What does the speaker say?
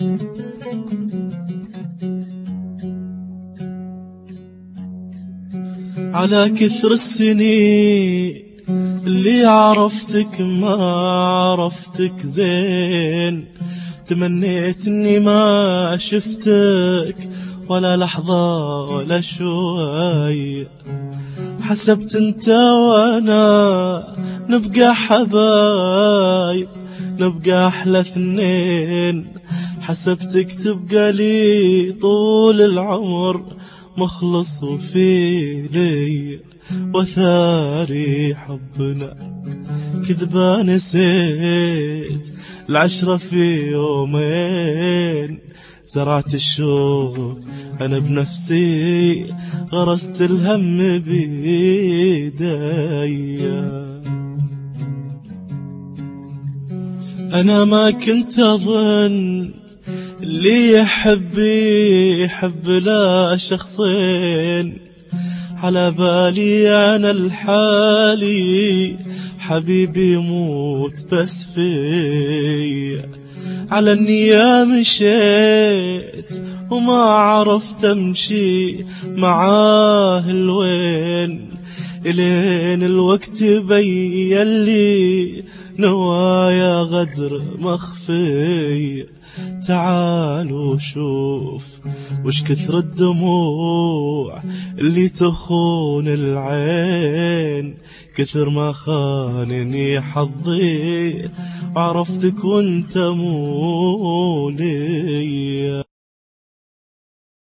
على كثر السنين اللي عرفتك ما عرفتك زين، تمنيت اني ما شفتك ولا لحظة ولا شوي. حسبت انت وانا نبقى حبايب، نبقى احلى اثنين. حسبتك تبقى لي طول العمر مخلص وفي لي وثاري حبنا. كذبة نسيت العشرة في يومين، زرعت الشوق أنا بنفسي، غرست الهم بيدي. أنا ما كنت أظن اللي يحب لا شخصين، على بالي أنا الحالي حبيبي يموت بس في. على النية مشيت وما عرفت أمشي معاه الوين، إلين الوقت بين لي نوايا غدر مخفي. تعالوا شوف وش كثر الدموع اللي تخون العين، كثر ما خانني حظي عرفتك وانت مو لي.